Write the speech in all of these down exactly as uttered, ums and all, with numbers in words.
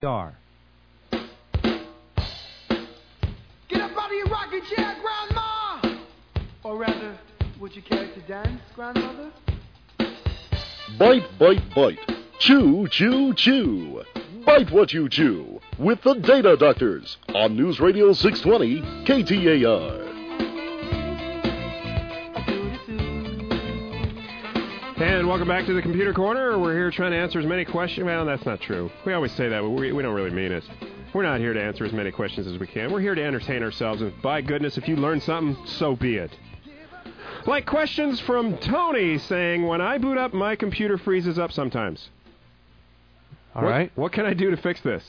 are. Get up out of your rocking chair, Grandma! Or rather, would you care to dance, Grandmother? Bite, bite, bite. Chew, chew, chew. Bite what you chew with the Data Doctors on News Radio six twenty K T A R. And welcome back to the Computer Corner. We're here trying to answer as many questions. Well, that's not true. We always say that, but we, we don't really mean it. We're not here to answer as many questions as we can. We're here to entertain ourselves, and by goodness, if you learn something, so be it. Like questions from Tony saying, when I boot up, my computer freezes up sometimes. All what, right. What can I do to fix this?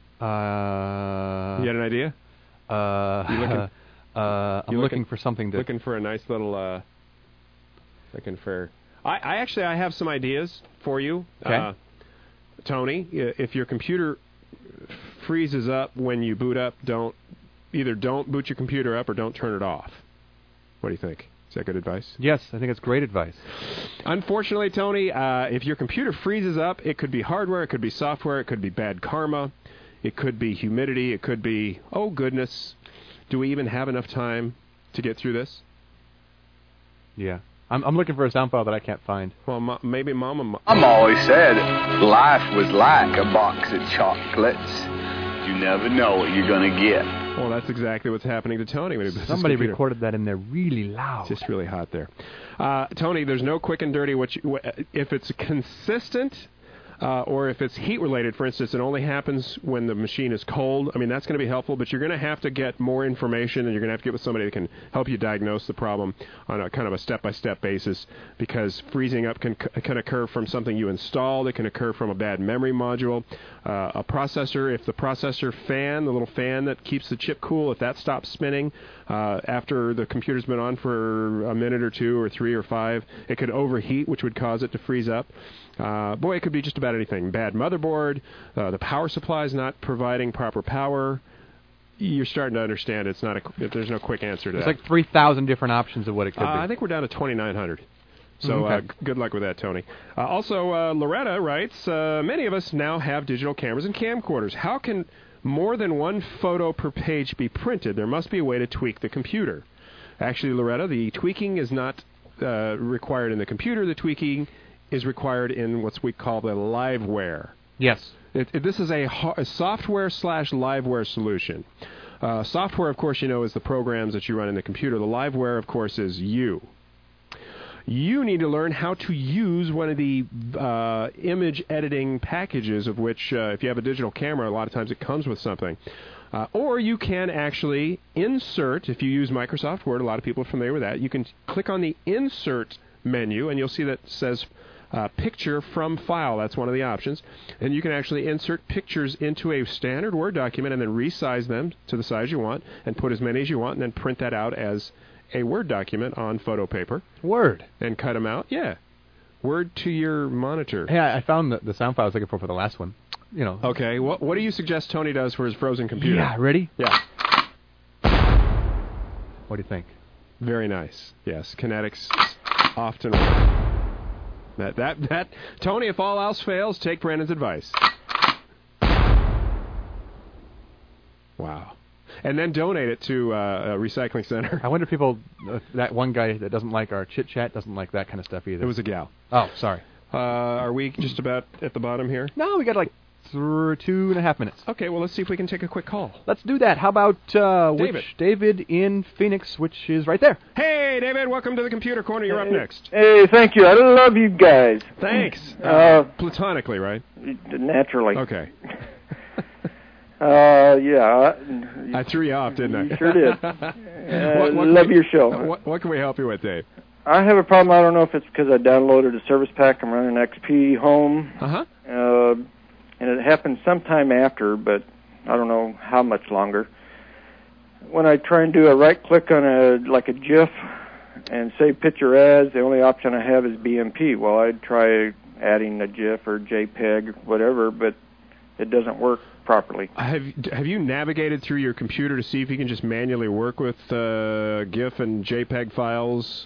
Uh, you got an idea? Uh, you looking, uh, I'm you looking, looking for something to... Looking for a nice little... Uh, looking for... I, I actually, I have some ideas for you. Okay. Uh, Tony, if your computer freezes up when you boot up, don't... Either don't boot your computer up or don't turn it off. What do you think? Is that good advice? Yes, I think it's great advice. Unfortunately, Tony, uh, if your computer freezes up, it could be hardware, it could be software, it could be bad karma, it could be humidity, it could be, oh goodness, do we even have enough time to get through this? Yeah. I'm, I'm looking for a sound file that I can't find. Well, mo- maybe Mama... Mo- I'm always said life was like a box of chocolates. You never know what you're going to get. Well, that's exactly what's happening to Tony when he boots his Somebody computer. recorded that in there really loud. It's just really hot there. Uh, Tony, there's no quick and dirty. What you, if it's consistent uh, or if it's heat-related, for instance, it only happens when the machine is cold. I mean, that's going to be helpful, but you're going to have to get more information, and you're going to have to get with somebody that can help you diagnose the problem on a kind of a step-by-step basis, because freezing up can, can occur from something you installed. It can occur from a bad memory module. Uh, a processor, if the processor fan, the little fan that keeps the chip cool, if that stops spinning uh, after the computer's been on for a minute or two or three or five, it could overheat, which would cause it to freeze up. Uh, boy, it could be just about anything. Bad motherboard, uh, the power supply is not providing proper power. You're starting to understand it's not a, there's no quick answer to There's that. like three thousand different options of what it could uh, be. I think we're down to twenty-nine hundred. So Okay. uh, g- good luck with that, Tony. Uh, also, uh, Loretta writes, uh, many of us now have digital cameras and camcorders. How can more than one photo per page be printed? There must be a way to tweak the computer. Actually, Loretta, the tweaking is not uh, required in the computer. The tweaking is required in what we call the liveware. Yes. It, it, this is a, ho- a software slash liveware solution. Uh, software, of course, you know, is the programs that you run in the computer. The liveware, of course, is you. You need to learn how to use one of the uh, image editing packages, of which, uh, if you have a digital camera, a lot of times it comes with something. Uh, or you can actually insert, if you use Microsoft Word, a lot of people are familiar with that, you can click on the Insert menu, and you'll see that says uh, Picture from File. That's one of the options. And you can actually insert pictures into a standard Word document and then resize them to the size you want and put as many as you want and then print that out as a Word document on photo paper. Word. And cut them out. Yeah. Word to your monitor. Hey, I I found the, the sound file I was looking for for the last one. You know. Okay. What what do you suggest Tony does for his frozen computer? Yeah, ready? Yeah. What do you think? Very nice. Yes. Kinetics often work. That, that, that, Tony, if all else fails, take Brandon's advice. Wow. And then donate it to uh, a recycling center. I wonder if people, uh, that one guy that doesn't like our chit-chat doesn't like that kind of stuff either. It was a gal. Oh, sorry. Uh, are we just about at the bottom here? No, we got like th- two and a half minutes. Okay, well, let's see if we can take a quick call. Let's do that. How about uh, David. which David in Phoenix, which is right there. Hey, David, welcome to the Computer Corner. You're up next. Hey, thank you. I love you guys. Thanks. Uh, Uh, platonically, right? Naturally. Okay. Uh, yeah. I threw you off, didn't I? You sure did. What- Uh, what love can we- your show. uh, What, what can we help you with, Dave? I have a problem. I don't know if it's because I downloaded a service pack. I'm running X P Home. Uh-huh. Uh, and it happened sometime after, but I don't know how much longer. When I try and do a right-click on a like a GIF and save picture as, the only option I have is B M P. Well, I'd try adding a GIF or JPEG, whatever, but it doesn't work properly. Have Have you navigated through your computer to see if you can just manually work with uh, GIF and JPEG files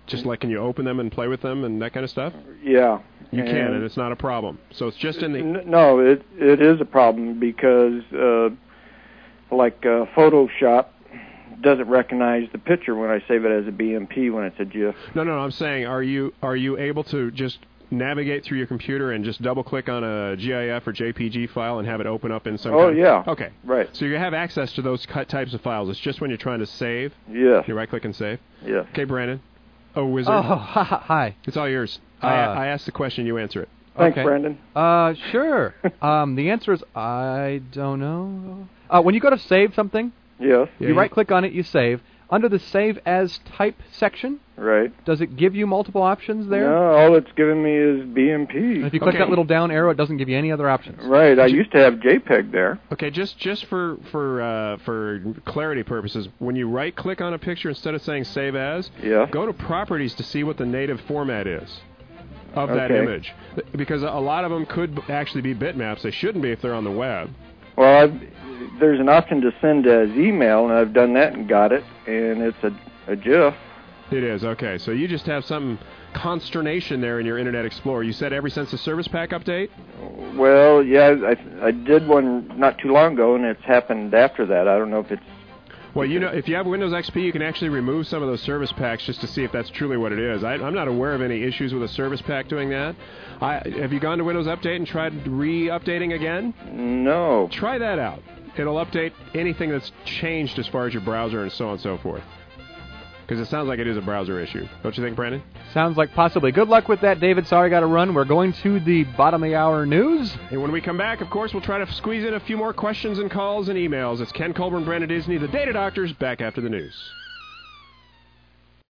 Just like, can you open them and play with them and that kind of stuff? Yeah. You and can, and it's not a problem. So it's just in the... N- no, it it is a problem because, uh, like, uh, Photoshop doesn't recognize the picture when I save it as a B M P when it's a GIF. No, no, no, I'm saying, are you are you able to just navigate through your computer and just double-click on a GIF or J P G file and have it open up in some Oh, kind of- yeah. Okay. Right. So you have access to those cut types of files. It's just when you're trying to save. Yes. You right-click and save. Yes. Okay, Brandon. Oh, Wizard. Oh, hi. It's all yours. Uh, I, I asked the question, you answer it. Thanks, Okay. Brandon. Uh, sure. um, the answer is I don't know. Uh, when you go to save something, Yes. Yeah, you you- right-click on it, you save. Under the Save As Type section, Right. does it give you multiple options there? No, all it's giving me is B M P. And if you click Okay. that little down arrow, it doesn't give you any other options. Right. I used to have JPEG there. Okay, just just for for uh, for clarity purposes, when you right-click on a picture instead of saying Save As, Yeah. go to Properties to see what the native format is of that Okay. image. Because a lot of them could actually be bitmaps. They shouldn't be if they're on the web. Well, I've, there's an option to send as email, and I've done that and got it, and it's a, a GIF. It is, okay. So you just have some consternation there in your Internet Explorer. You said ever since the Service Pack update? Well, yeah, I, I did one not too long ago, and it's happened after that. I don't know if it's... Well, you know, if you have Windows X P, you can actually remove some of those service packs just to see if that's truly what it is. I, I'm not aware of any issues with a service pack doing that. I, have you gone to Windows Update and tried re-updating again? No. Try that out. It'll update anything that's changed as far as your browser and so on and so forth. Because it sounds like it is a browser issue. Don't you think, Brandon? Sounds like possibly. Good luck with that, David. Sorry, I got to run. We're going to the bottom of the hour news. And when we come back, of course, we'll try to squeeze in a few more questions and calls and emails. It's Ken Colburn, Brandon Disney, the Data Doctors, back after the news.